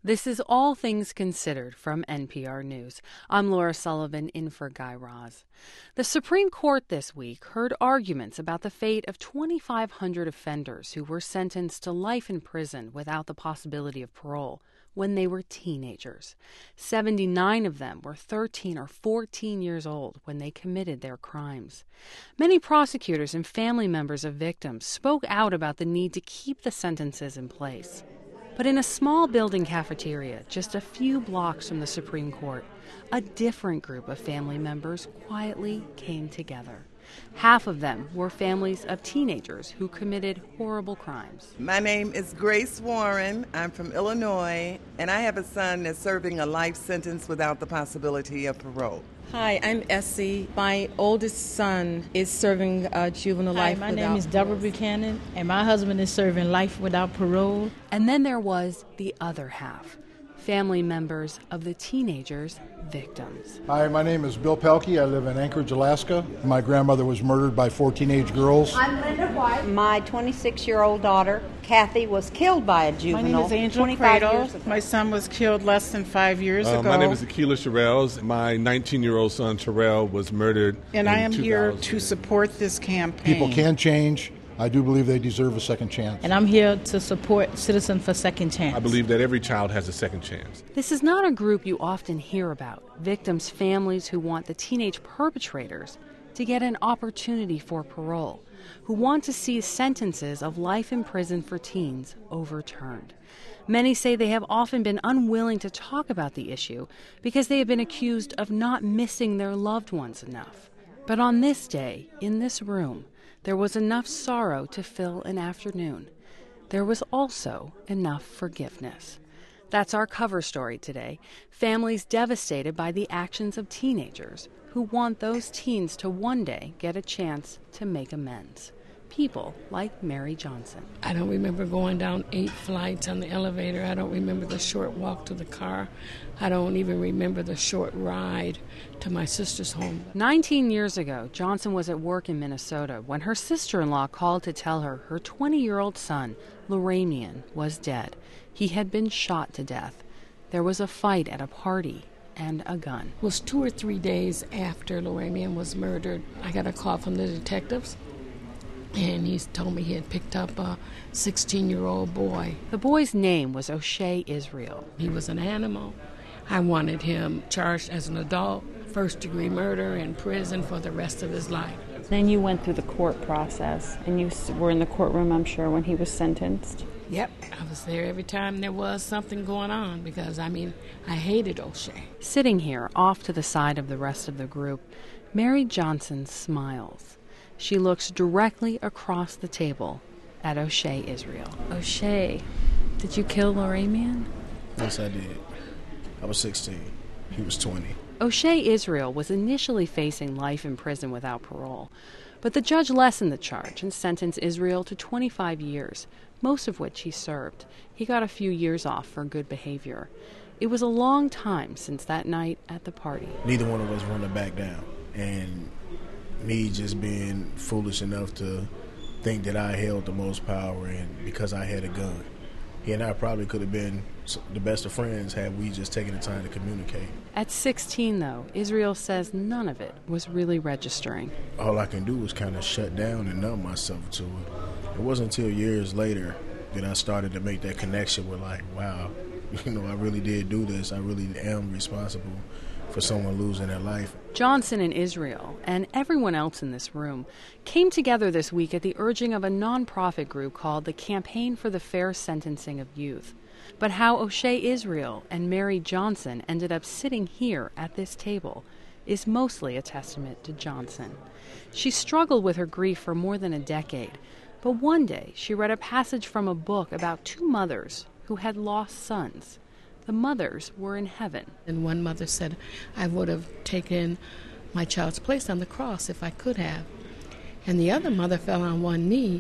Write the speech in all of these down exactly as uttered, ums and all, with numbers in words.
This is All Things Considered from N P R News. I'm Laura Sullivan in for Guy Raz. The Supreme Court this week heard arguments about the fate of twenty-five hundred offenders who were sentenced to life in prison without the possibility of parole when they were teenagers. seventy-nine of them were thirteen or fourteen years old when they committed their crimes. Many prosecutors and family members of victims spoke out about the need to keep the sentences in place. But in a small building cafeteria just a few blocks from the Supreme Court, a different group of family members quietly came together. Half of them were families of teenagers who committed horrible crimes. My name is Grace Warren. I'm from Illinois, and I have a son that's serving a life sentence without the possibility of parole. Hi, I'm Essie. My oldest son is serving uh, juvenile Hi, life my without name is Deborah parole. Buchanan, and my husband is serving life without parole. And then there was the other half, family members of the teenagers' victims. Hi, my name is Bill Pelkey. I live in Anchorage, Alaska. My grandmother was murdered by four teenage girls. I'm Linda White. My twenty-six-year-old daughter, Kathy, was killed by a juvenile. My name is Angel twenty-five Cradle. years ago. My son was killed less than five years Uh, ago. my name is Akila Sherrills. My nineteen-year-old son, Terrell, was murdered and in I am here two thousand. to support this campaign. People can change. I do believe they deserve a second chance. And I'm here to support Citizen for Second Chance. I believe that every child has a second chance. This is not a group you often hear about, victims' families who want the teenage perpetrators to get an opportunity for parole, who want to see sentences of life in prison for teens overturned. Many say they have often been unwilling to talk about the issue because they have been accused of not missing their loved ones enough. But on this day, in this room, there was enough sorrow to fill an afternoon. There was also enough forgiveness. That's our cover story today. Families devastated by the actions of teenagers who want those teens to one day get a chance to make amends. People like Mary Johnson. I don't remember going down eight flights on the elevator. I don't remember the short walk to the car. I don't even remember the short ride to my sister's home. Nineteen years ago, Johnson was at work in Minnesota when her sister-in-law called to tell her her twenty-year-old son, Loramian, was dead. He had been shot to death. There was a fight at a party and a gun. It was two or three days after Loramian was murdered. I got a call from the detectives, and he told me he had picked up a sixteen-year-old boy. The boy's name was O'Shea Israel. He was an animal. I wanted him charged as an adult, first-degree murder, in prison for the rest of his life. Then you went through the court process, and you were in the courtroom, I'm sure, when he was sentenced. Yep, I was there every time there was something going on because, I mean, I hated O'Shea. Sitting here, off to the side of the rest of the group, Mary Johnson smiles. She looks directly across the table at O'Shea Israel. O'Shea, did you kill Loramian? Yes, I did. I was sixteen. He was twenty. O'Shea Israel was initially facing life in prison without parole, but the judge lessened the charge and sentenced Israel to twenty-five years, most of which he served. He got a few years off for good behavior. It was a long time since that night at the party. Neither one of us wanted to back down, and me just being foolish enough to think that I held the most power, and because I had a gun. He and I probably could have been the best of friends had we just taken the time to communicate. At sixteen, though, Israel says none of it was really registering. All I can do was kind of shut down and numb myself to it. It wasn't until years later that I started to make that connection with, like, wow, you know, I really did do this. I really am responsible for someone losing their life. Johnson and Israel, and everyone else in this room, came together this week at the urging of a nonprofit group called the Campaign for the Fair Sentencing of Youth. But how O'Shea Israel and Mary Johnson ended up sitting here at this table is mostly a testament to Johnson. She struggled with her grief for more than a decade, but one day she read a passage from a book about two mothers who had lost sons. The mothers were in heaven. And one mother said, I would have taken my child's place on the cross if I could have. And the other mother fell on one knee,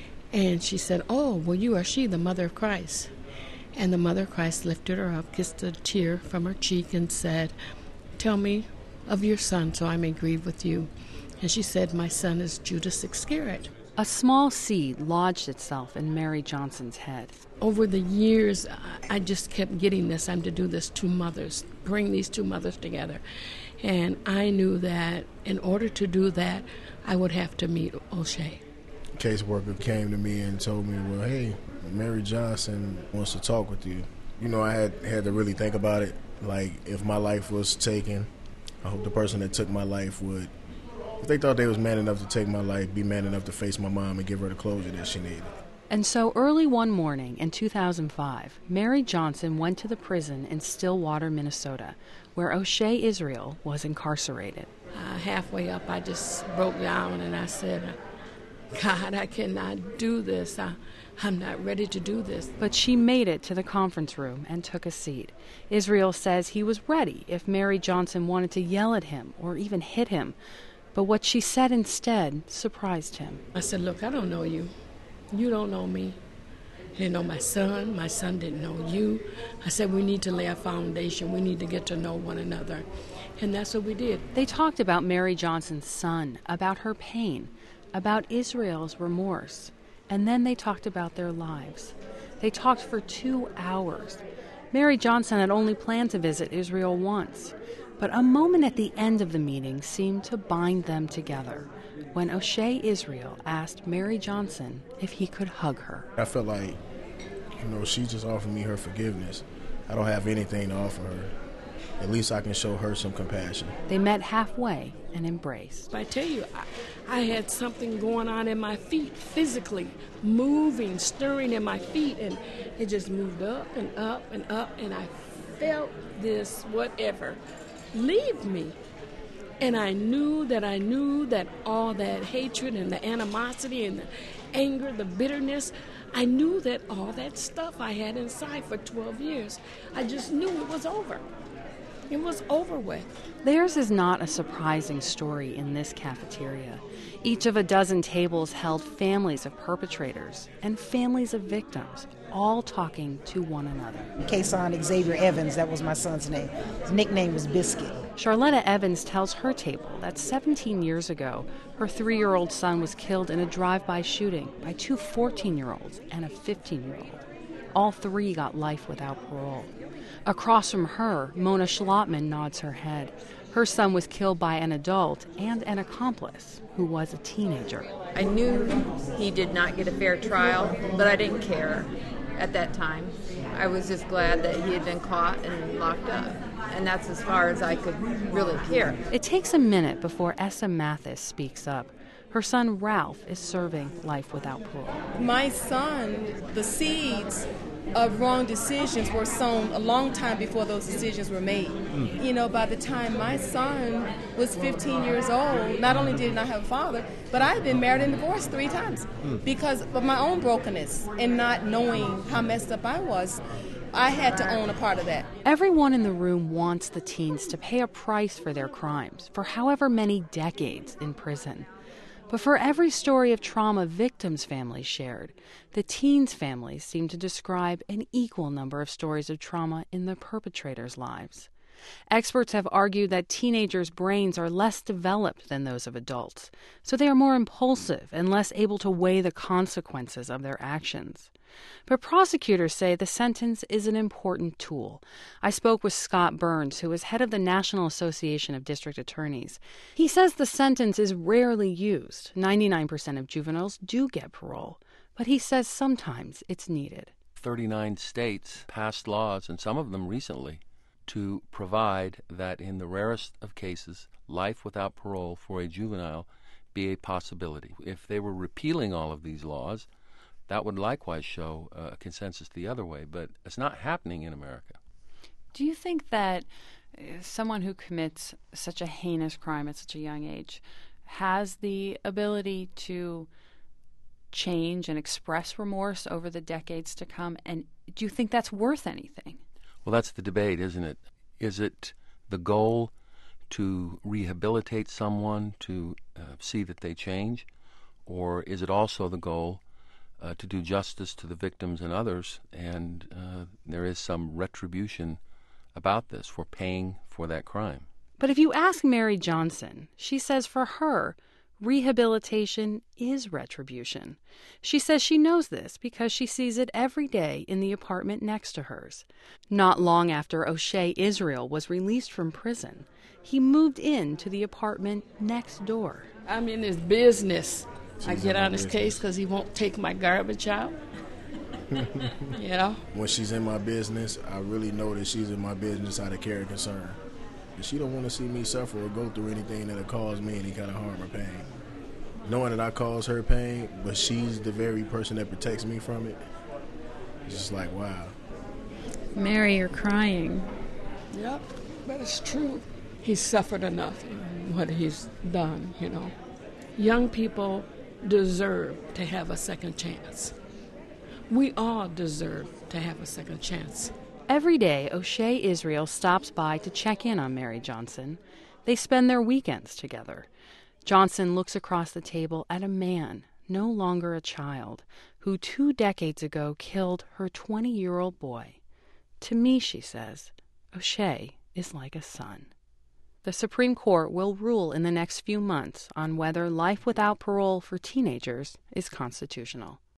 and she said, oh, well, you are she, the mother of Christ. And the mother of Christ lifted her up, kissed a tear from her cheek, and said, tell me of your son so I may grieve with you. And she said, my son is Judas Iscariot. A small seed lodged itself in Mary Johnson's head. Over the years, I just kept getting this. I'm to do this two mothers, bring these two mothers together. And I knew that in order to do that, I would have to meet O'Shea. Caseworker came to me and told me, well, hey, Mary Johnson wants to talk with you. You know, I had, had to really think about it. Like, if my life was taken, I hope the person that took my life would, if they thought they was man enough to take my life, be man enough to face my mom and give her the closure that she needed. And so early one morning in two thousand five, Mary Johnson went to the prison in Stillwater, Minnesota, where O'Shea Israel was incarcerated. Uh, halfway up, I just broke down and I said, God, I cannot do this. I, I'm not ready to do this. But she made it to the conference room and took a seat. Israel says he was ready if Mary Johnson wanted to yell at him or even hit him. But what she said instead surprised him. I said, look, I don't know you. You don't know me. You didn't know my son. My son didn't know you. I said, we need to lay a foundation. We need to get to know one another. And that's what we did. They talked about Mary Johnson's son, about her pain, about Israel's remorse. And then they talked about their lives. They talked for two hours. Mary Johnson had only planned to visit Israel once. But a moment at the end of the meeting seemed to bind them together, when O'Shea Israel asked Mary Johnson if he could hug her. I felt like, you know, she just offered me her forgiveness. I don't have anything to offer her. At least I can show her some compassion. They met halfway and embraced. I tell you, I, I had something going on in my feet, physically, moving, stirring in my feet, and it just moved up and up and up, and I felt this whatever leave me. And I knew that I knew that all that hatred and the animosity and the anger, the bitterness, I knew that all that stuff I had inside for twelve years, I just knew it was over. It was over with. Theirs is not a surprising story in this cafeteria. Each of a dozen tables held families of perpetrators and families of victims, all talking to one another. Kason Xavier Evans, that was my son's name. His nickname was Biscuit. Charlotta Evans tells her table that seventeen years ago, her three-year-old son was killed in a drive-by shooting by two fourteen-year-olds and a fifteen-year-old. All three got life without parole. Across from her, Mona Schlotman nods her head. Her son was killed by an adult and an accomplice who was a teenager. I knew he did not get a fair trial, but I didn't care at that time. I was just glad that he had been caught and locked up. And that's as far as I could really care. It takes a minute before Essa Mathis speaks up. Her son Ralph is serving life without parole. My son, the seeds of wrong decisions were sown a long time before those decisions were made. Mm. You know, by the time my son was fifteen years old, not only did I not have a father, but I had been married and divorced three times mm. because of my own brokenness and not knowing how messed up I was. I had to own a part of that. Everyone in the room wants the teens to pay a price for their crimes, for however many decades in prison. But for every story of trauma victims' families shared, the teens' families seem to describe an equal number of stories of trauma in the perpetrators' lives. Experts have argued that teenagers' brains are less developed than those of adults, so they are more impulsive and less able to weigh the consequences of their actions. But prosecutors say the sentence is an important tool. I spoke with Scott Burns, who is head of the National Association of District Attorneys. He says the sentence is rarely used. ninety-nine percent of juveniles do get parole, but he says sometimes it's needed. thirty-nine states passed laws, and some of them recently, to provide that in the rarest of cases, life without parole for a juvenile be a possibility. If they were repealing all of these laws, that would likewise show a consensus the other way, but it's not happening in America. Do you think that someone who commits such a heinous crime at such a young age has the ability to change and express remorse over the decades to come? And do you think that's worth anything? Well, that's the debate, isn't it? Is it the goal to rehabilitate someone, to uh, see that they change? Or is it also the goal uh, to do justice to the victims and others, and uh, there is some retribution about this for paying for that crime? But if you ask Mary Johnson, she says for her, Rehabilitation is retribution. She says she knows this because she sees it every day in the apartment next to hers. Not long after O'Shea Israel was released from prison, he moved into the apartment next door. I'm in his business. She's I get in my on his business. case because he won't take my garbage out. You know? When she's in my business, I really know that she's in my business out of care and concern. And she don't want to see me suffer or go through anything that'll cause me any kind of harm or pain. Knowing that I cause her pain, but she's the very person that protects me from it, it's just like, wow. Mary, you're crying. Yep, but it's true. He's suffered enough in what he's done, you know. Young people deserve to have a second chance. We all deserve to have a second chance. Every day, O'Shea Israel stops by to check in on Mary Johnson. They spend their weekends together. Johnson looks across the table at a man, no longer a child, who two decades ago killed her twenty-year-old boy. To me, she says, O'Shea is like a son. The Supreme Court will rule in the next few months on whether life without parole for teenagers is constitutional.